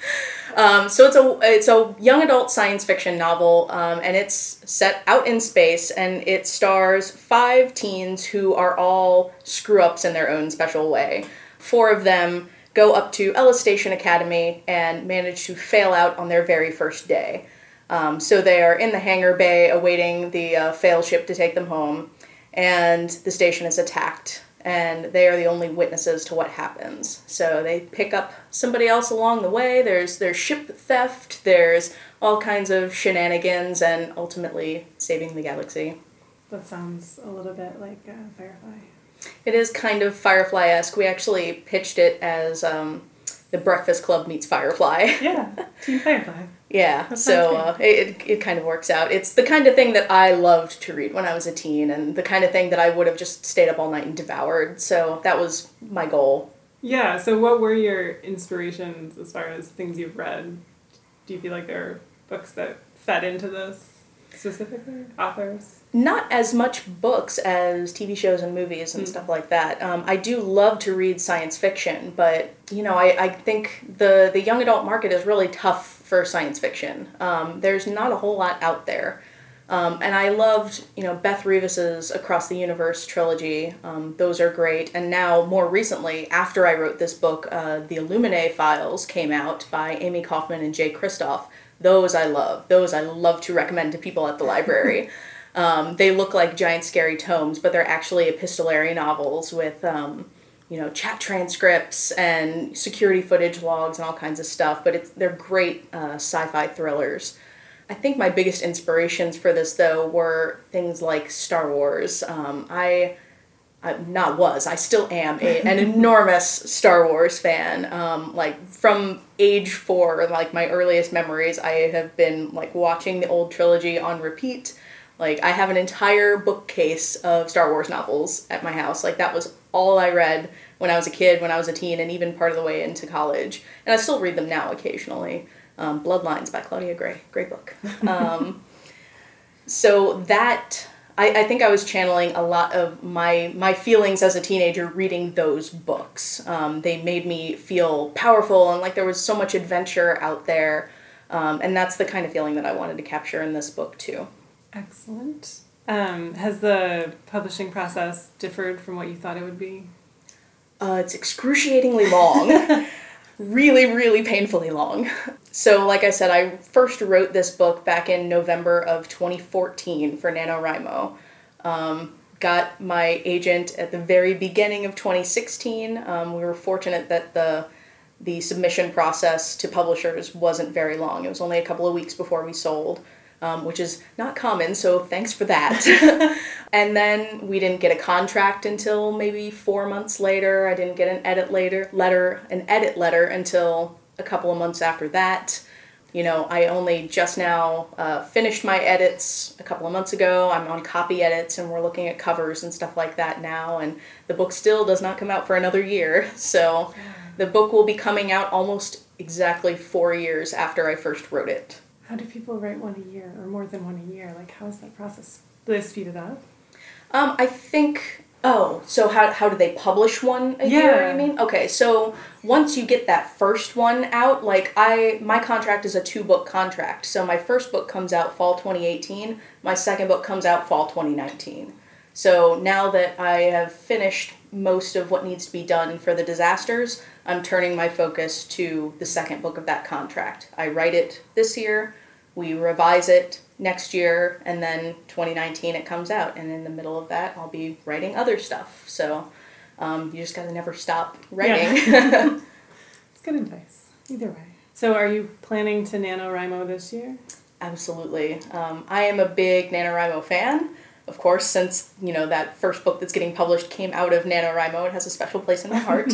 [SPEAKER 4] um, so it's a it's a young adult science fiction novel, um, and it's set out in space, and it stars five teens who are all screw-ups in their own special way. Four of them go up to Ellis Station Academy and manage to fail out on their very first day. Um, so they are in the hangar bay awaiting the uh, fail ship to take them home, and the station is attacked, and they are the only witnesses to what happens. So they pick up somebody else along the way. There's there's ship theft, there's all kinds of shenanigans, and ultimately saving the galaxy.
[SPEAKER 2] That sounds a little bit like uh, Firefly.
[SPEAKER 4] It is kind of Firefly-esque. We actually pitched it as um, the Breakfast Club meets Firefly.
[SPEAKER 2] Yeah, Team Firefly.
[SPEAKER 4] Yeah,
[SPEAKER 2] That
[SPEAKER 4] so
[SPEAKER 2] sounds
[SPEAKER 4] uh, it, it kind of works out. It's the kind of thing that I loved to read when I was a teen, and the kind of thing that I would have just stayed up all night and devoured. So that was my goal.
[SPEAKER 2] Yeah, so what were your inspirations as far as things you've read? Do you feel like there are books that fed into this specifically? Authors?
[SPEAKER 4] Not as much books as T V shows and movies and mm. stuff like that. Um, I do love to read science fiction, but, you know, I, I think the, the young adult market is really tough for science fiction. Um, there's not a whole lot out there. Um, and I loved, you know, Beth Revis's Across the Universe trilogy. Um, those are great. And now, more recently, after I wrote this book, uh, the Illuminae Files came out by Amy Kaufman and Jay Kristoff. Those I love. Those I love to recommend to people at the library. Um, they look like giant scary tomes, but they're actually epistolary novels with, um, you know, chat transcripts and security footage logs and all kinds of stuff. But it's they're great uh, sci-fi thrillers. I think my biggest inspirations for this, though, were things like Star Wars. Um, I, I not was, I still am a, an enormous Star Wars fan. Um, like from age four, like my earliest memories, I have been like watching the old trilogy on repeat. Like, I have an entire bookcase of Star Wars novels at my house. Like, that was all I read when I was a kid, when I was a teen, and even part of the way into college. And I still read them now occasionally. Um, Bloodlines by Claudia Gray. Great book. Um, so that, I, I think I was channeling a lot of my, my feelings as a teenager reading those books. Um, they made me feel powerful and like there was so much adventure out there. Um, and that's the kind of feeling that I wanted to capture in this book, too.
[SPEAKER 2] Excellent. Um, has the publishing process differed from what you thought it would be?
[SPEAKER 4] Uh, it's excruciatingly long. Really, really painfully long. So, like I said, I first wrote this book back in November of twenty fourteen for NaNoWriMo. Um, got my agent at the very beginning of twenty sixteen. Um, we were fortunate that the the submission process to publishers wasn't very long. It was only a couple of weeks before we sold. Um, which is not common, so thanks for that. And then we didn't get a contract until maybe four months later. I didn't get an edit later letter, an edit letter until a couple of months after that. You know, I only just now uh, finished my edits a couple of months ago. I'm on copy edits, and we're looking at covers and stuff like that now. And the book still does not come out for another year. So the book will be coming out almost exactly four years after I first wrote it.
[SPEAKER 2] How do people write one a year or more than one a year? Like, how is that process? Do they speed it up?
[SPEAKER 4] Um, I think Oh, so how, how do they publish one a year,
[SPEAKER 2] Yeah.
[SPEAKER 4] you mean? Okay, so once you get that first one out, like I, my contract is a two book contract. So my first book comes out fall twenty eighteen, my second book comes out fall twenty nineteen. So now that I have finished most of what needs to be done for the disasters, I'm turning my focus to the second book of that contract. I write it this year, we revise it next year, and then twenty nineteen it comes out, and in the middle of that I'll be writing other stuff. So um, you just gotta never stop writing.
[SPEAKER 2] Yeah. It's good advice, either way. So are you planning to NaNoWriMo this year?
[SPEAKER 4] Absolutely. Um, I am a big NaNoWriMo fan. Of course, since you know that first book that's getting published came out of NaNoWriMo, it has a special place in my heart.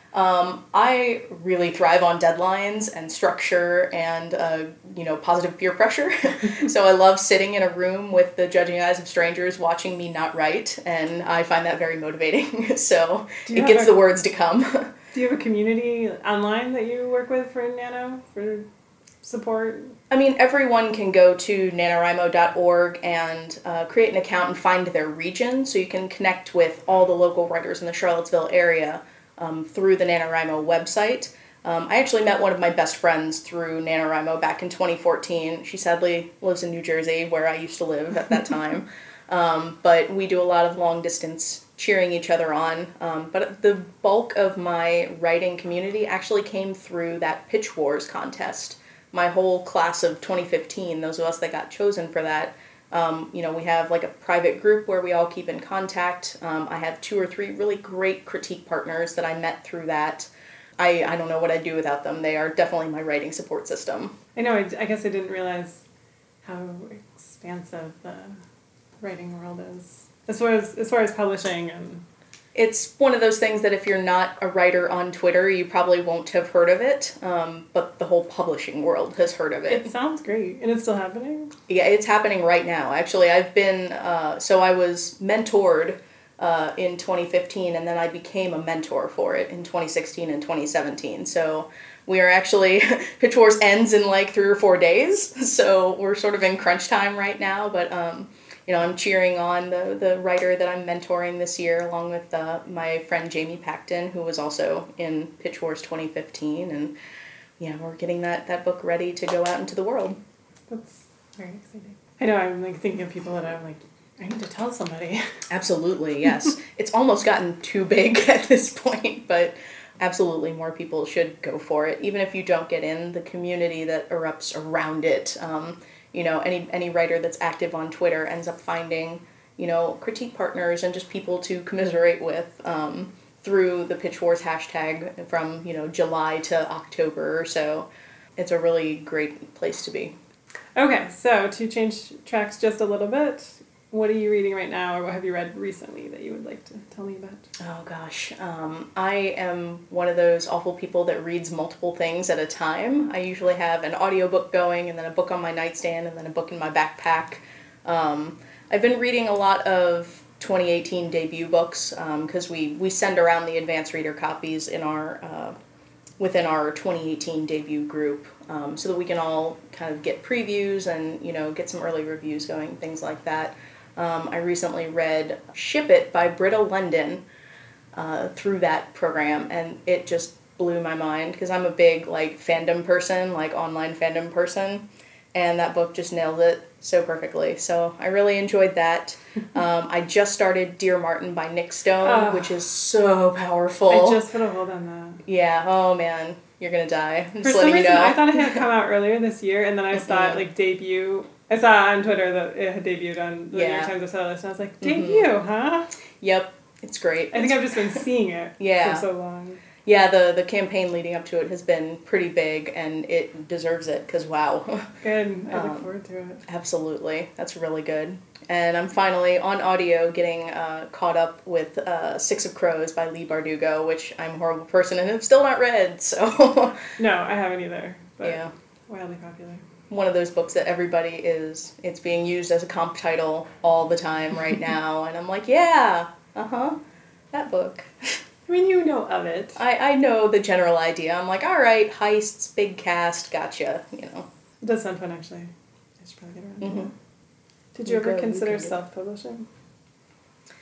[SPEAKER 4] Um, I really thrive on deadlines and structure and, uh, you know, positive peer pressure. So I love sitting in a room with the judging eyes of strangers watching me not write, and I find that very motivating. So
[SPEAKER 2] Do you
[SPEAKER 4] it
[SPEAKER 2] have
[SPEAKER 4] gets
[SPEAKER 2] a-
[SPEAKER 4] the words to come.
[SPEAKER 2] Do you have a community online that you work with for Nano, for support?
[SPEAKER 4] I mean, everyone can go to NaNoWriMo dot org and uh, create an account and find their region, so you can connect with all the local writers in the Charlottesville area um, through the NaNoWriMo website. Um, I actually met one of my best friends through NaNoWriMo back in twenty fourteen. She sadly lives in New Jersey, where I used to live at that time. Um, but we do a lot of long distance cheering each other on. Um, but the bulk of my writing community actually came through that Pitch Wars contest. My whole class of twenty fifteen, those of us that got chosen for that, um, you know, we have like a private group where we all keep in contact. Um, I have two or three really great critique partners that I met through that. I, I don't know what I'd do without them. They are definitely my writing support system.
[SPEAKER 2] I know, I, I guess I didn't realize how expansive the writing world is. As far as, as far as publishing and...
[SPEAKER 4] It's one of those things that if you're not a writer on Twitter, you probably won't have heard of it, um, but the whole publishing world has heard of it.
[SPEAKER 2] It sounds great. And it's still happening?
[SPEAKER 4] Yeah, it's happening right now. Actually, I've been, uh, so I was mentored uh, in twenty fifteen, and then I became a mentor for it in twenty sixteen and twenty seventeen. So we are actually, Pitch Wars ends in like three or four days, so we're sort of in crunch time right now, but um, you know, I'm cheering on the, the writer that I'm mentoring this year, along with uh, my friend Jamie Pacton, who was also in Pitch Wars twenty fifteen, and yeah, we're getting that, that book ready to go out into the world.
[SPEAKER 2] That's very exciting. I know, I'm like thinking of people that I'm like, I need to tell somebody.
[SPEAKER 4] Absolutely, yes. It's almost gotten too big at this point, but absolutely more people should go for it. Even if you don't get in, the community that erupts around it, um, you know, any any writer that's active on Twitter ends up finding, you know, critique partners and just people to commiserate with um, through the Pitch Wars hashtag from, you know, July to October or so. It's a really great place to be.
[SPEAKER 2] Okay, so to change tracks just a little bit, what are you reading right now, or what have you read recently that you would like to tell me about?
[SPEAKER 4] Oh gosh, um, I am one of those awful people that reads multiple things at a time. I usually have an audiobook going, and then a book on my nightstand, and then a book in my backpack. Um, I've been reading a lot of twenty eighteen debut books, because um, we, we send around the advanced reader copies in our uh, within our twenty eighteen debut group, um, so that we can all kind of get previews and, you know, get some early reviews going, things like that. Um, I recently read Ship It by Britta London uh, through that program, and it just blew my mind, because I'm a big, like, fandom person, like, online fandom person, and that book just nailed it so perfectly. So I really enjoyed that. Um, I just started Dear Martin by Nick Stone,
[SPEAKER 2] Oh.
[SPEAKER 4] which is so powerful.
[SPEAKER 2] I just put a hold on that.
[SPEAKER 4] Yeah, oh man, you're gonna die. I'm
[SPEAKER 2] For
[SPEAKER 4] just
[SPEAKER 2] some
[SPEAKER 4] letting
[SPEAKER 2] reason,
[SPEAKER 4] you know.
[SPEAKER 2] I thought it had come out earlier this year, and then I saw
[SPEAKER 4] Mhm.
[SPEAKER 2] it, like, debut. I saw on Twitter that it had debuted on the New
[SPEAKER 4] Yeah.
[SPEAKER 2] York Times bestseller list, and I was like,
[SPEAKER 4] Mhm.
[SPEAKER 2] debut, huh?
[SPEAKER 4] Yep, it's great.
[SPEAKER 2] I think I've just been seeing it
[SPEAKER 4] Yeah.
[SPEAKER 2] for so long.
[SPEAKER 4] Yeah, the, the campaign leading up to it has been pretty big, and it deserves it, because wow.
[SPEAKER 2] Good. I look
[SPEAKER 4] Um,
[SPEAKER 2] forward to it.
[SPEAKER 4] Absolutely. That's really good. And I'm finally, on audio, getting uh, caught up with uh, Six of Crows by Lee Bardugo, which I'm a horrible person and have still not read, so
[SPEAKER 2] No, I haven't either, but
[SPEAKER 4] yeah.
[SPEAKER 2] wildly popular.
[SPEAKER 4] One of those books that everybody is, it's being used as a comp title all the time right now, and I'm like, yeah, uh-huh, that book.
[SPEAKER 2] I mean, you know of it.
[SPEAKER 4] I, I know the general idea. I'm like, all right, heists, big cast, gotcha, you know.
[SPEAKER 2] It does sound fun, actually. I should probably get around to
[SPEAKER 4] Mhm.
[SPEAKER 2] it. Did you
[SPEAKER 4] You
[SPEAKER 2] ever
[SPEAKER 4] go, you
[SPEAKER 2] consider
[SPEAKER 4] can do it.
[SPEAKER 2] self-publishing?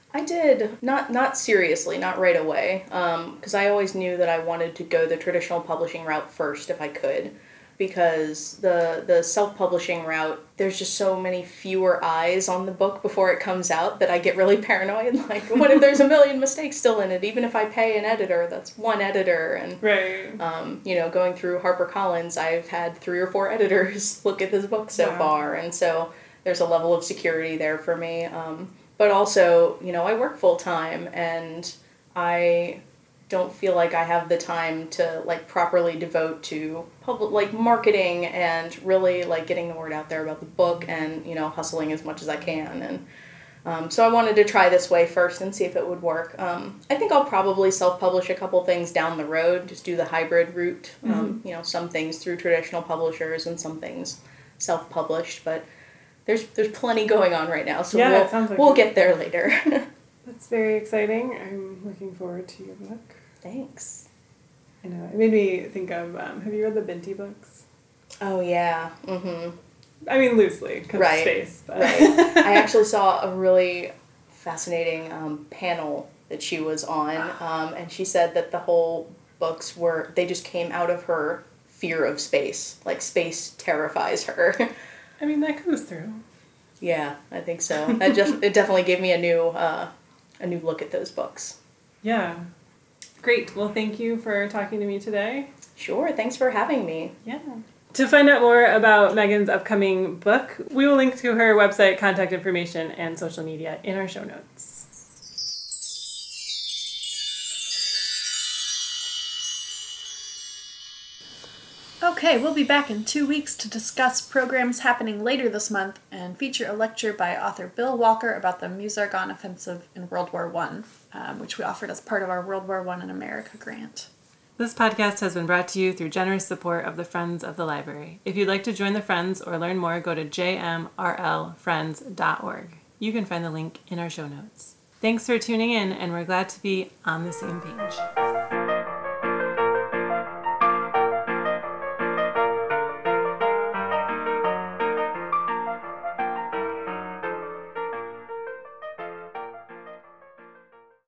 [SPEAKER 4] I did, not not seriously, not right away, because I always knew that I wanted to go the traditional publishing route first if I could, because the the self-publishing route, there's just so many fewer eyes on the book before it comes out that I get really paranoid. Like, what if there's a million mistakes still in it? Even if I pay an editor, that's one editor. And,
[SPEAKER 2] Right.
[SPEAKER 4] um, you know, going through HarperCollins, I've had three or four editors look at this book so
[SPEAKER 2] Wow.
[SPEAKER 4] far. And so there's a level of security there for me. Um, but also, you know, I work full time and I don't feel like I have the time to like properly devote to public like marketing and really like getting the word out there about the book and, you know, hustling as much as I can. And um, so I wanted to try this way first and see if it would work. Um, I think I'll probably self-publish a couple things down the road, just do the hybrid route. Um,
[SPEAKER 2] Mm-hmm.
[SPEAKER 4] you know, some things through traditional publishers and some things self-published, but there's there's plenty going on right now, so
[SPEAKER 2] Yeah,
[SPEAKER 4] we'll
[SPEAKER 2] it sounds like
[SPEAKER 4] we'll
[SPEAKER 2] it.
[SPEAKER 4] get there later.
[SPEAKER 2] That's very exciting. I'm looking forward to your book.
[SPEAKER 4] Thanks.
[SPEAKER 2] I know. It made me think of, um, have you read the Binti books?
[SPEAKER 4] Oh yeah. Mm-hmm.
[SPEAKER 2] I mean, loosely, because
[SPEAKER 4] Right.
[SPEAKER 2] space. But.
[SPEAKER 4] Right. I actually saw a really fascinating um, panel that she was on, um, and she said that the whole books were, they just came out of her fear of space. Like, space terrifies her.
[SPEAKER 2] I mean, that comes through.
[SPEAKER 4] Yeah, I think so. That just, it definitely gave me a new, uh, a new look at those books.
[SPEAKER 2] Yeah. Great. Well, thank you for talking to me today.
[SPEAKER 4] Sure, thanks for having me.
[SPEAKER 2] Yeah. To find out more about Megan's upcoming book, we will link to her website, contact information, and social media in our show notes.
[SPEAKER 1] Okay, we'll be back in two weeks to discuss programs happening later this month and feature a lecture by author Bill Walker about the Meuse-Argonne Offensive in World War One, um, which we offered as part of our World War One in America grant.
[SPEAKER 2] This podcast has been brought to you through generous support of the Friends of the Library. If you'd like to join the Friends or learn more, go to j m r l friends dot org. You can find the link in our show notes. Thanks for tuning in, and we're glad to be on the same page.